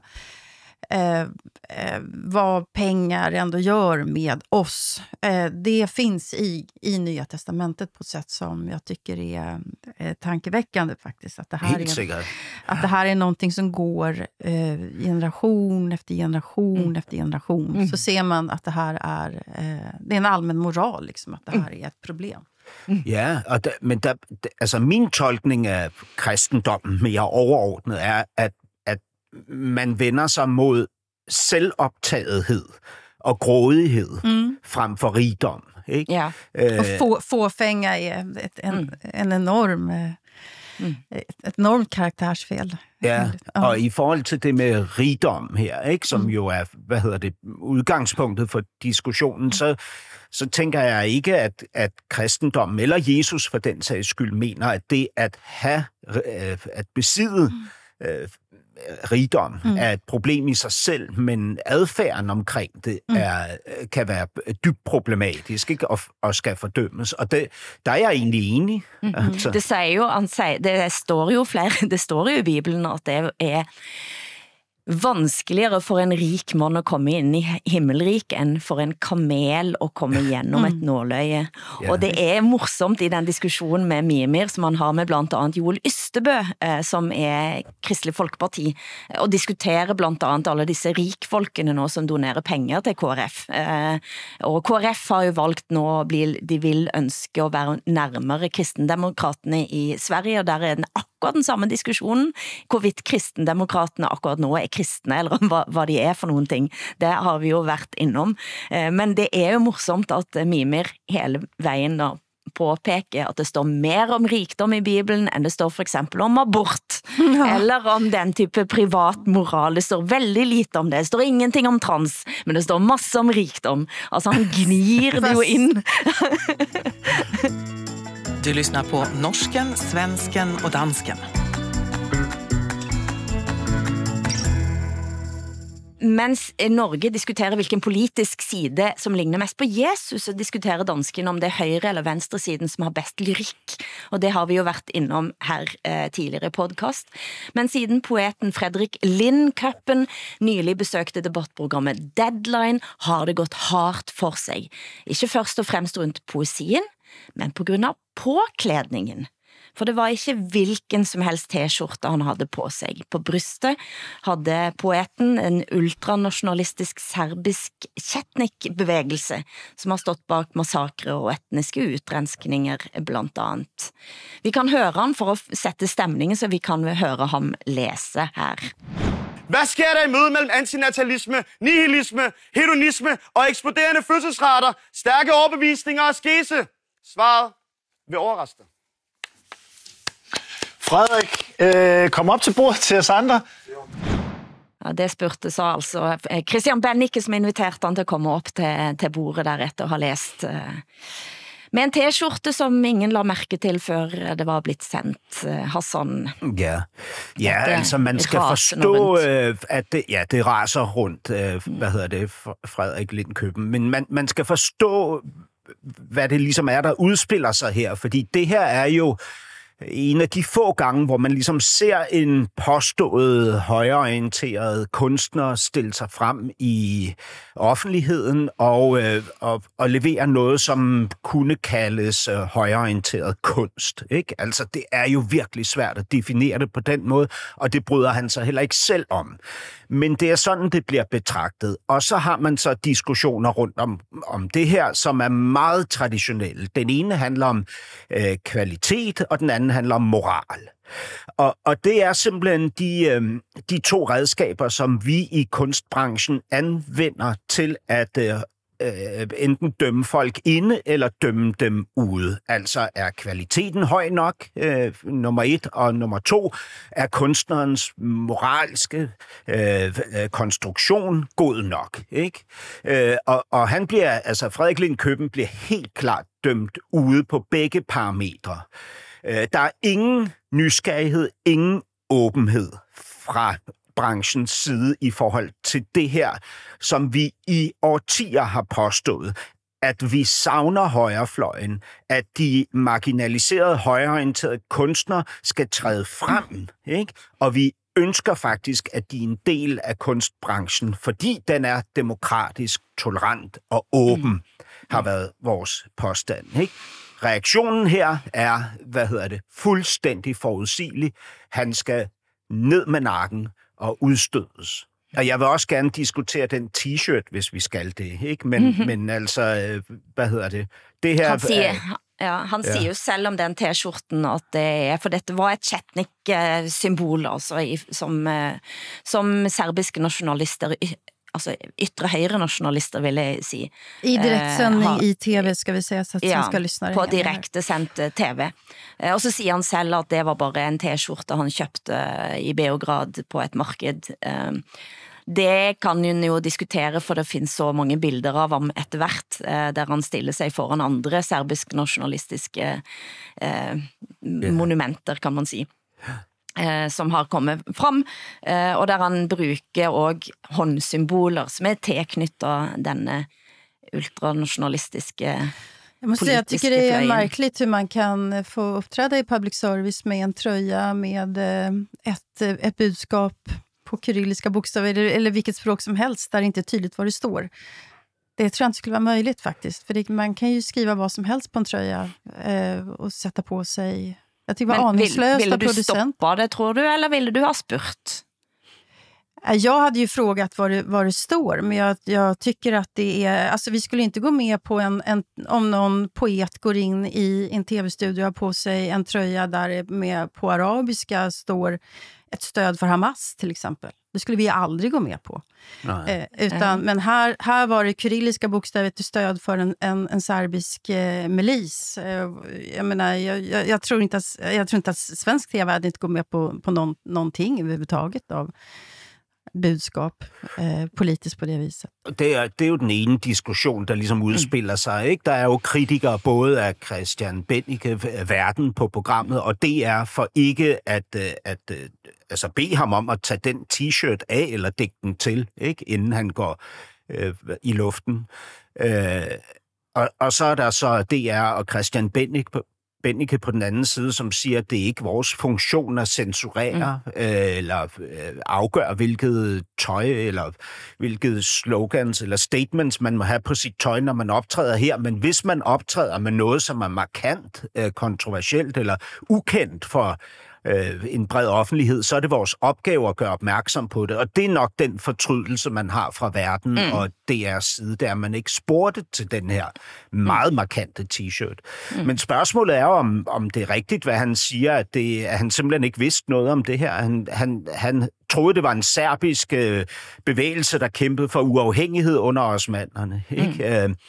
vad pengar ändå gör med oss. Det finns i Nya testamentet på ett sätt som jag tycker är tankeväckande faktiskt. Att det här är någonting som går generation efter generation efter generation. Så ser man att det här är det är en allmän moral, liksom, att det här är ett problem. Ja, men altså min tolkning af kristendommen mere overordnet er, at man vender sig mod selvoptagethed og grådighed frem for rigdom. Ikke? Ja, og fåfänga är en enorm... Et enormt karaktärsfel. Ja, og i forhold til det med rigdom her, ikke, som jo er, udgangspunktet for diskussionen, så tænker jeg ikke, at kristendommen eller Jesus for den sags skyld mener, at det at besidde rigdom er et problem i sig selv, men adfærden omkring det kan være dybt problematisk, ikke? Og skal fordømmes. Og der er jeg egentlig enig. Altså. Det siger jo, det står jo i Bibelen at det er vanskeligere for en rik mann å komme inn i himmelrik enn for en kamel å komme gjennom et nåløye. Og det er morsomt i den diskussionen med Mimir som han har med blant annet Joel Ystebø, som er Kristelig Folkeparti, og diskuterer blant annet alle disse rikfolkene nå som donerer penger til KrF. Og KrF har jo valgt nå, de vil ønske å være nærmere kristendemokratene i Sverige, og der er den akkurat den samme diskussionen, hvorvidt kristendemokratene akkurat nå er kristne, eller hvad de er for noen ting. Det har vi jo vært innom. Men det er jo morsomt at Mimir hele veien da påpeker at det står mer om rikdom i Bibelen enn det står for eksempel om abort, eller om den type privat moral. Det står veldig lite om det. Det står ingenting om trans, men det står masse om rikdom. Altså han gnir det jo inn. Du lyssnar på Norsken, Svensken och Dansken. Mens Norge diskuterer hvilken politisk side som ligner mest på Jesus, så diskuterer dansken om det er høyre eller venstre siden som har best lyrikk. Og det har vi jo vært innom her tidligere i podcast. Men siden poeten Fredrik Lindköpen nylig besøkte debattprogrammet Deadline, har det gått hardt for seg. Ikke først og fremst rundt poesien, men på grund av påklædningen. For det var ikke hvilken som helst t-skjorte han hadde på seg. På brystet hadde poeten en ultranationalistisk serbisk Chetnik-bevegelse som har stått bak massakre og etniske utrenskninger blant annet. Vi kan høre han for å sette stemningen, så vi kan høre ham lese her. Hvad sker der i mødet mellem antinatalisme, nihilisme, hedonisme og eksploderende fødselsrater, stærke overbevisninger og skese? Svaret vil overraske dig. Frederik, kom op til bordet til os andre. Ja, det spurgte så altså Christian Bennike, som inviterte han til at komme op til bordet der efter at have læst med en t-skjorte, som ingen la mærke til, før det var blitt sendt, Hassan. Ja, altså man skal forstå, at det raser rundt, Frederik Lindkøben, men man skal forstå, hvad det ligesom er, der udspiller sig her, fordi det her er jo en af de få gange, hvor man ligesom ser en påstået højreorienteret kunstner stille sig frem i offentligheden og levere noget, som kunne kaldes højreorienteret kunst. Ikke? Altså, det er jo virkelig svært at definere det på den måde, og det bryder han sig heller ikke selv om. Men det er sådan, det bliver betragtet. Og så har man så diskussioner rundt om det her, som er meget traditionelle. Den ene handler om kvalitet, og den anden handler om moral. Og det er simpelthen de to redskaber, som vi i kunstbranchen anvender til at enten dømme folk inde eller dømme dem ude. Altså er kvaliteten høj nok, nummer 1, og nummer 2, er kunstnerens moralske konstruktion god nok. Ikke? Og han bliver, altså Frederik Lindkøben bliver helt klart dømt ude på begge parametre. Der er ingen nysgerrighed, ingen åbenhed fra branchens side i forhold til det her, som vi i årtier har påstået, at vi savner højrefløjen, at de marginaliserede højreorienterede kunstnere skal træde frem, ikke? Og vi ønsker faktisk, at de er en del af kunstbranchen, fordi den er demokratisk, tolerant og åben, har været vores påstand, ikke? Reaktionen her er, fuldstændig forudsigelig. Han skal ned med nakken og udstødes. Og jeg vil også gerne diskutere den t-shirt, hvis vi skal det, ikke? Men altså, det her... Han siger jo selv om den t-skjorten, at det er, for dette var et Chetnik-symbol, altså, som serbiske nationalister, altså ytre højre nationalister, vil jeg sige. I direktsändning i tv, skal vi säga, så att svenska lyssnare. På direkte sendt tv. Og så siger han selv, at det var bare en t-skjorte han købte i Beograd på et marked. Det kan jo diskutere, for det findes så mange bilder av ham etter hvert, der han stiller sig foran andre serbisk nationalistiske monumenter, kan man sige, som har kommet frem, og der han bruger også håndsymboler, som er tilknyttet denne ultranationalistiske Jag måste säga, jag tycker det är märkligt hur man kan få uppträda i public service med en tröja med ett budskap på kyrilliska bokstäver eller vilket språk som helst där det inte är tydligt vad det står. Det tror jag inte skulle vara möjligt faktiskt. För man kan ju skriva vad som helst på en tröja och sätta på sig. Jag tycker det var aningslöst av producent. Ville du stoppa det, tror du, eller ville du ha spurt? Jag hade ju frågat vad det står, men jag tycker att det är... Alltså vi skulle inte gå med på om någon poet går in i en tv-studio och har på sig en tröja där med på arabiska står ett stöd för Hamas till exempel. Det skulle vi aldrig gå med på. Men här var det kyrilliska bokstävet till stöd för en serbisk milis. Jag menar, jag tror inte att svensk tv hade inte gått med på någonting överhuvudtaget av budskap politisk på det viset. Det er jo den ene diskussion, der ligesom udspiller sig, ikke? Der er jo kritikere både af Christian Bennike, Verden på programmet, og det er for ikke at bede ham om at tage den t-shirt af eller dække den til, ikke? Inden han går i luften. Og så er der så DR og Christian Bennike på den anden side, som siger, at det er ikke vores funktion at censurere eller afgøre, hvilket tøj eller hvilket slogans eller statements man må have på sit tøj, når man optræder her. Men hvis man optræder med noget, som er markant, kontroversielt eller ukendt for en bred offentlighed, så er det vores opgave at gøre opmærksom på det. Og det er nok den fortrydelse, man har fra Verden og DR's side, der man ikke spurgte til den her meget markante t-shirt. Men spørgsmålet er om det er rigtigt, hvad han siger, at han simpelthen ikke vidste noget om det her. Han troede, det var en serbisk bevægelse, der kæmpede for uafhængighed under osmannerne. Ikke?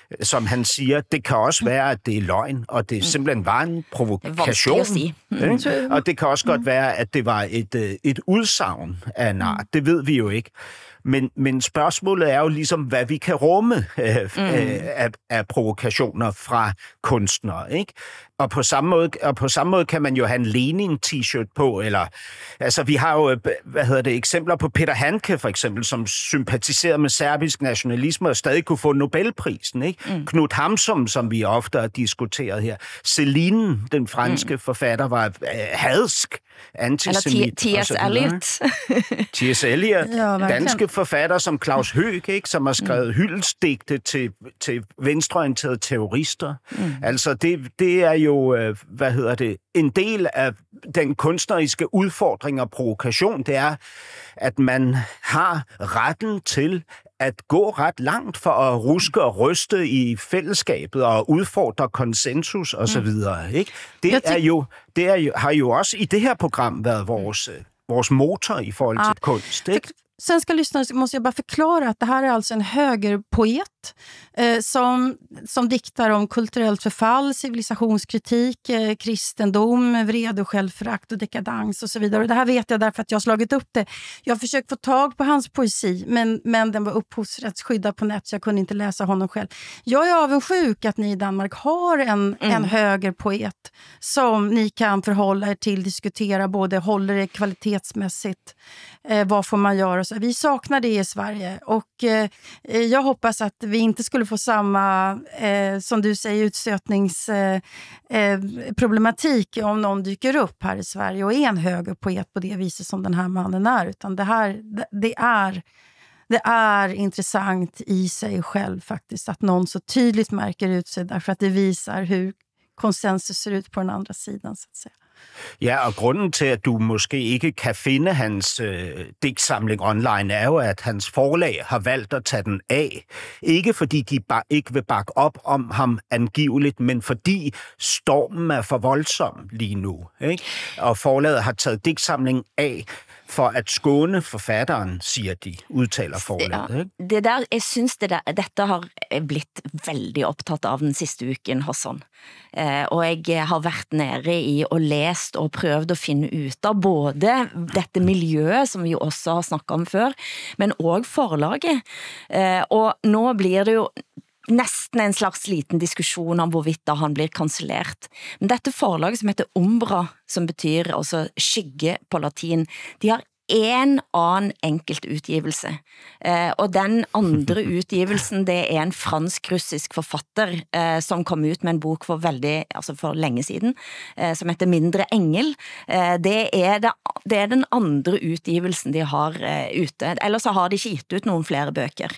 som han siger, det kan også være, at det er løgn, og det simpelthen var en provokation. Og det kan også godt være, at det var et udsagn af en art. Det ved vi jo ikke. Men spørgsmålet er jo ligesom, hvad vi kan rumme af provokationer fra kunstnere, ikke? Og på samme måde kan man jo have en Lenin-t-shirt på, eller altså vi har jo eksempler på Peter Handke for eksempel, som sympatiserede med serbisk nationalisme og stadig kunne få Nobelprisen, ikke? Knut Hamsun, som vi ofte har diskuteret her. Céline, den franske forfatter, var hadsk antisemit. Eller T.S. Eliot. T.S. Eliot, danske forfatter som Claus Høeg, ikke, som har skrevet hyldestdigte til venstreorienterede terrorister. Altså det er jo en del af den kunstneriske udfordring og provokation, det er, at man har retten til at gå ret langt for at ruske og ryste i fællesskabet og udfordre konsensus og så videre, ikke? Det har jo også i det her program været vores motor i forhold til kunst, ikke? Svenska lyssnare måste jag bara förklara att det här är alltså en högerpoet som diktar om kulturellt förfall, civilisationskritik, kristendom, vrede och självförakt och dekadans och så vidare. Och det här vet jag därför att jag har slagit upp det. Jag har försökt få tag på hans poesi, men den var upphovsrättsskyddad på nät så jag kunde inte läsa honom själv. Jag är avundsjuk att ni i Danmark har en högerpoet som ni kan förhålla er till, diskutera både håller det kvalitetsmässigt, vad får man göra. Så vi saknar det i Sverige och jag hoppas att vi inte skulle få samma, som du säger, utstötningsproblematik om någon dyker upp här i Sverige och är en högerpoet på det viset som den här mannen är. Utan det är intressant i sig själv faktiskt att någon så tydligt märker ut sig därför att det visar hur konsensus ser ut på den andra sidan så att säga. Ja, og grunden til, at du måske ikke kan finde hans digtsamling online, er jo, at hans forlag har valgt at tage den af. Ikke fordi de ikke vil bakke op om ham angiveligt, men fordi stormen er for voldsom lige nu, ikke? Og forlaget har taget digtsamlingen af for at skåne forfatteren, siger de, udtaler forlaget. Ikke? Det der, jeg synes dette har blitt veldig optaget av den sidste uken, Hassan. Og jeg har været nede i og læst og prøvet at finde ut av både dette miljøet, som vi også har snakket om før, men også forlaget. Og nå blir det jo næsten en slags liten diskussion om hvorvidt da han blir kansellert. Men dette forlaget som heter Umbra, som betyr altså skygge på latin, de har en annen enkelt utgivelse. Og den andre utgivelsen, det er en fransk-russisk forfatter, som kom ut med en bok for længe siden, som heter Mindre Engel. Det er den andre utgivelsen de har ute. Ellers så har de ikke gitt ut nogle flere bøker.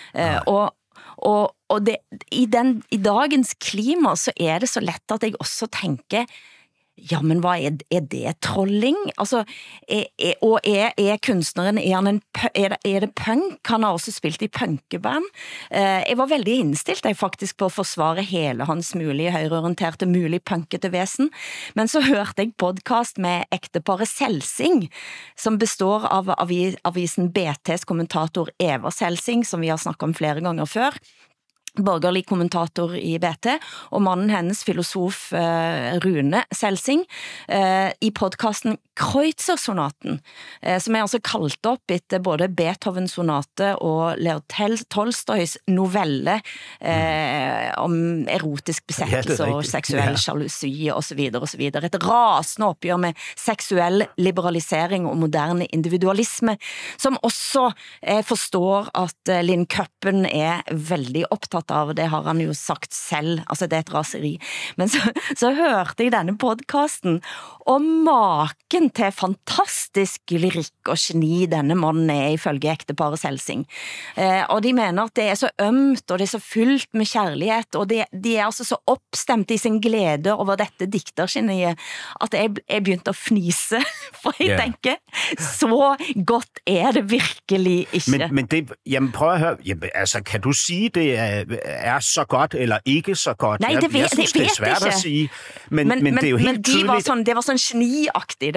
Og det, i dagens klima så er det så lett at jeg også tænker, ja, men hvad er det trolling? Altså, og er kunstneren, er det punk? Han har også spilt i punkeband. Jeg var veldig innstilt faktisk på at forsvare hele hans mulige højreorienterte, mulige punkete væsen. Men så hørte jeg podcast med ekteparet Selsing, som består av avisen BT's kommentator Eva Selsing, som vi har snakket om flere ganger før, borgerlig kommentator i BT, og mannen hennes filosof Rune Selsing, i podcasten Kreutzer-sonaten, som er altså kalt op etter både Beethovens sonate og Leo Tolstoys novelle om erotisk besettelse og seksuell jalousi og så videre og så videre. Et rasende opgjør med seksuell liberalisering og moderne individualisme, som også forstår at Linn Køppen er veldig optatt av, det har han jo sagt selv, altså det er et raseri. Men så hørte jeg denne podcasten, og maken til fantastisk lyrikk og geni denne mannen er ifølge ekteparet Selsing. Og de mener at det er så ømt, og det er så fyldt med kjærlighet, og de er altså så oppstemt i sin glede over dette diktergeniet, at jeg begynte å fnise, for jeg tænker, så godt er det virkelig ikke. Men det, jamen prøv at høre, jamen, altså kan du sige, det er så godt, eller ikke så godt? Nej, det vet jeg synes, det er svært at sige, men det er jo helt tydeligt. Det var sådan geniagtigt, det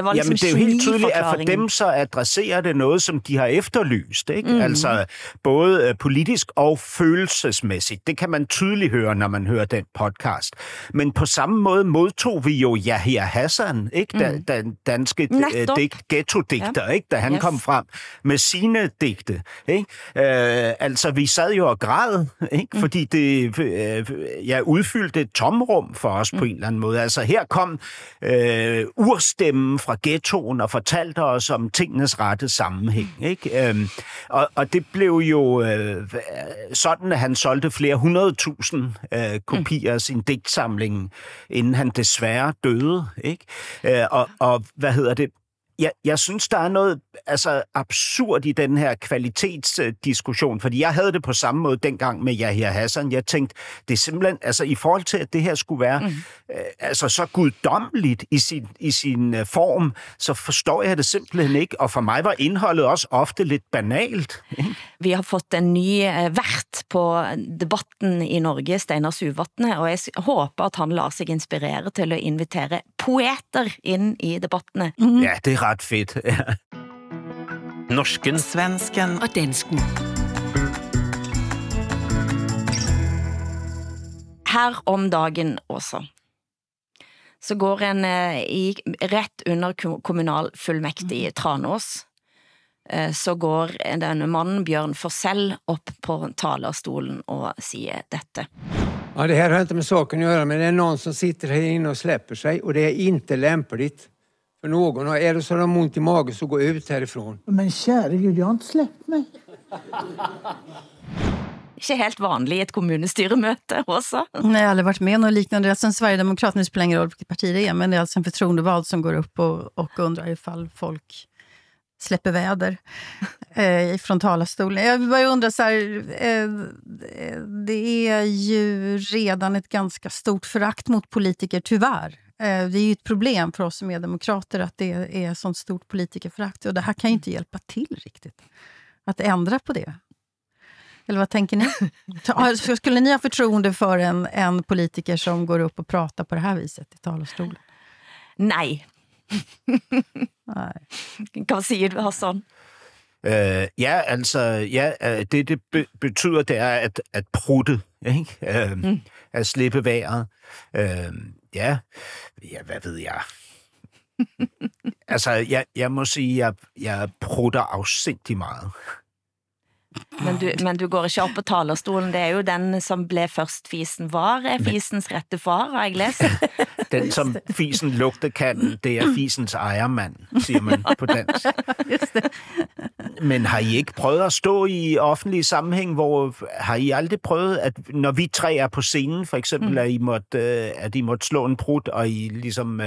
var liksom det er jo helt tydeligt, at for dem så adresserer det noget, som de har efterlyst. Ikke? Altså både politisk og følelsesmæssigt. Det kan man tydeligt høre, når man hører den podcast. Men på samme måde modtog vi jo Yahya Hassan, ikke? Den danske ghetto-digter, ikke? Da han kom frem med sine digte. Ikke? Altså, vi sad jo og græd, ikke? Fordi det udfyldte et tomrum for os på en eller anden måde. Altså, her kom urstemmen fra ghettoen og fortalte os om tingenes rette sammenhæng. Ikke? Og det blev jo sådan, at han solgte flere 100.000 kopier af sin digtsamling, inden han desværre døde. Ikke? Og hvad hedder det? Jeg synes, der er noget absurd i den her kvalitetsdiskussion, fordi jeg havde det på samme måde dengang med Yahya Hassan. Jeg tænkte, det er simpelthen, i forhold til, at det her skulle være så guddommeligt i sin form, så forstår jeg det simpelthen ikke, og for mig var indholdet også ofte lidt banalt. Vi har fått en ny vært på debatten i Norge, Steinar Suvatne, og jeg håper at han lader sig inspirere til at invitere poeter ind i debattene. Ja, det er ret fedt. Norsken, svensken og dansken. Her om dagen også, så går en ret under kommunalfullmektig i Tranås, så går denne mannen Bjørn Forsell upp på talerstolen og siger dette. Ja, det här har inte med saken att göra, men det är någon som sitter här inne och släpper sig, och det är inte lämpligt för någon. Och är det så de ont i magen så gå ut härifrån. Men kära Gud, jag har inte släppt mig. Ikke helt vanligt i et kommunestyremøte også. Nej, jag har aldrig varit med om något liknande. Sen Sverigedemokraterna spelar ingen roll vilket parti det är, men det är alltså en förtroendevald som går upp och undrar ifall folk släpper väder från talarstolen. Jag vill bara undra så här, det är ju redan ett ganska stort förakt mot politiker, tyvärr. Det är ju ett problem för oss som är demokrater att det är sånt stort politikerförakt, och det här kan ju inte hjälpa till riktigt att ändra på det. Eller vad tänker ni? Skulle ni ha förtroende för en politiker som går upp och pratar på det här viset i talarstolen? Nej. Hvad siger du, Hassan? Det betyder, det er at prutte, ikke? At slippe vejret. Hvad ved jeg? Jeg må sige, jeg prutter afsindig meget. Men du går ikke op på talerstolen. Det er jo den, som blev først fisen var, er fisens rette far, har jeg læst. Den, som fisen lugte kan, det er fisens ejermand, siger man på dansk. Just det. Men har I ikke prøvet at stå i offentlige sammenhæng, hvor har I aldrig prøvet, at når vi tre er på scenen, for eksempel, at I måtte slå en prut, og I ligesom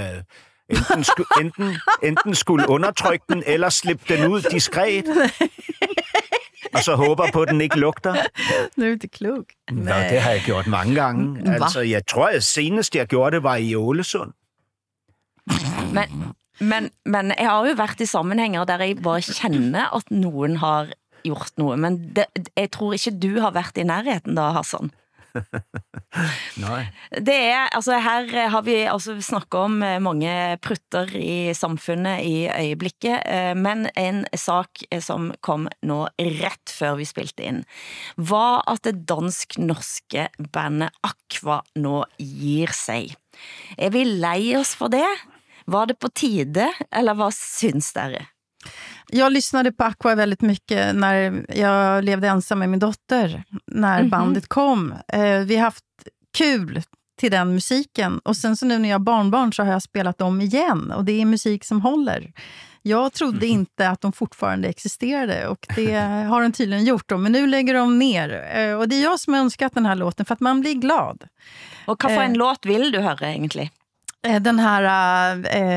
enten skulle undertrykke den, eller slippe den ud diskret? Og så håber på, at den ikke lugter. Nu er det klog. Nå, det har jeg gjort mange gange. Altså, jeg tror, at senest jeg gjorde det, var i Ålesund. Men jeg har jo været i sammenhænger, der jeg bare kender, at nogen har gjort noget. Men jeg tror ikke, du har været i nærheden da, Hassan. Nej. Det er, altså her har vi snakket om mange prutter i samfundet i øjeblikket, men en sak som kom nå ret før vi spilte ind, var at det dansk-norske bandet Aqua nå gir sig. Er vi lei oss for det? Var det på tide, eller hvad syns dere? Jag lyssnade på Aqua väldigt mycket när jag levde ensam med min dotter, när bandet kom. Vi har haft kul till den musiken, och sen så nu när jag har barnbarn så har jag spelat dem igen, och det är musik som håller. Jag trodde inte att de fortfarande existerade, och det har de tydligen gjort då, men nu lägger de ner. Och det är jag som har önskat den här låten för att man blir glad. Och vad för en låt vill du höra egentligen? Den här...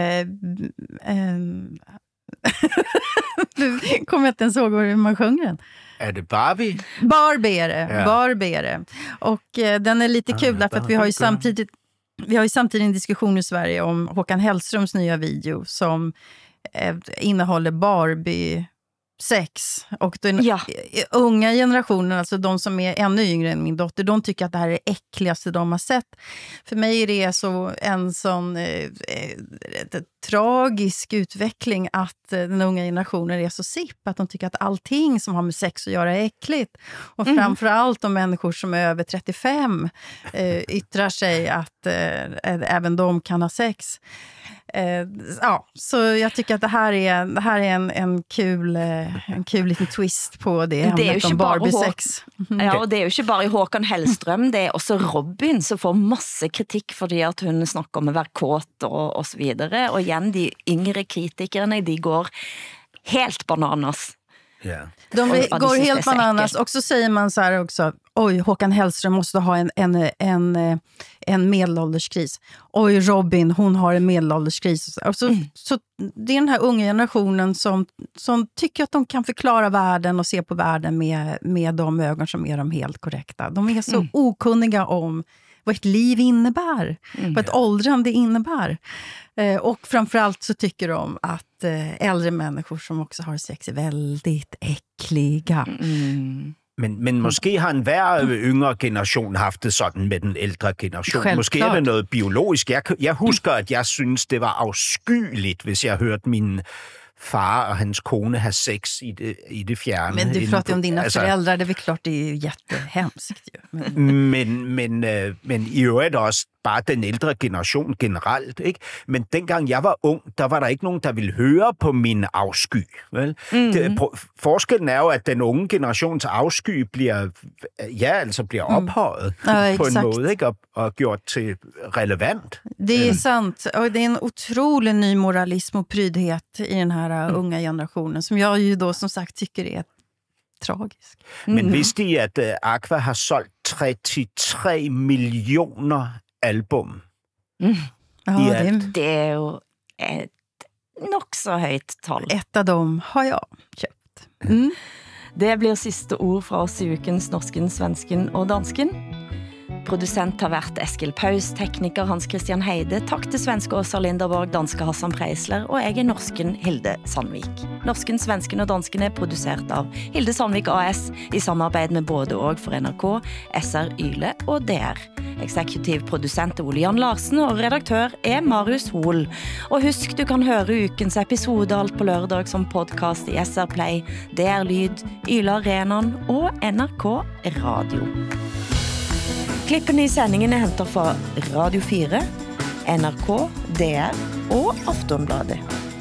Du kommer inte ens ihåg hur man sjunger den. Är det Barbie? Barbie är det. Ja. Barbie är det. Och den är lite kul därför att vi har ju samtidigt en diskussion i Sverige om Håkan Hellströms nya video som innehåller Barbie sex. Och den unga generationen, alltså de som är ännu yngre än min dotter, de tycker att det här är det äckligaste de har sett. För mig är det så en sån tragisk utveckling att den unga generationen är så sipp, att de tycker att allting som har med sex att göra är äckligt. Och framförallt de människor som är över 35 yttrar sig att även de kan ha sex. Så jag tycker att det här är en kul liten twist på det ämnet om Barbie-sex. Ja, og det er jo ikke bare Håkan Hellström, det er også Robin som får masse kritikk fordi at hun snakker om at være kåt og så videre. Og igjen, de yngre kritikerne, de går helt bananas. Yeah. De går helt bananas, och så säger man så här också: oj, Håkan Hellström måste ha en medelålderskris. Oj, Robin, hon har en medelålderskris. Så det är den här unga generationen som tycker att de kan förklara världen och se på världen med de ögon som är de helt korrekta. De är så okunniga om vad ett liv innebär, vad ett åldrande innebär. Och framförallt så tycker de att äldre människor som också har sex är väldigt äckliga. Men måske har enhver yngre generation haft det sådan med den ældre generation. Självklart. Måske er det noget biologisk. Jeg husker, at jeg synes, det var afskyeligt, hvis jeg hørte min far og hans kone have sex i det fjerne. Men du pratar om dina föräldrar, det är väl klart, det är ju jättehemskt. Ju. Men i øvrigt også bare den ældre generation generelt, ikke? Men dengang jeg var ung, der var der ikke nogen, der ville høre på min afsky. Vel? Forskellen er jo, at den unge generations afsky bliver ophøjet på en måde, ikke? Og gjort til relevant. Det är sant, och det är en otrolig ny moralism och prydhet i den här unga generationen, som jag ju då som sagt tycker är tragisk. Men vidste I, at Aqua har solgt 33 millioner album? Ja, det er jo et nok så høyt tall. Ett av dem har jag köpt. Det blir siste ord fra oss i ukens Norsken, Svensken og Dansken. Producent har vært Eskil Paus, tekniker Hans Christian Heide, takk til svenske Åsa Linderborg, danske Hassan Preisler, og jeg er norsken Hilde Sandvik. Norsken, Svensken og Dansken er produsert av Hilde Sandvik AS i samarbeid med både og for NRK, SR Yle og DR. Eksekutiv produsent er Ole Jan Larsen, og redaktør er Marius Hol. Og husk, du kan høre ukens episode alt på lørdag som podcast i SR Play, DR Lyd, Yle Arenaen og NRK Radio. Klippene i sendingen er hentet fra Radio 4, NRK, DR og Aftonbladet.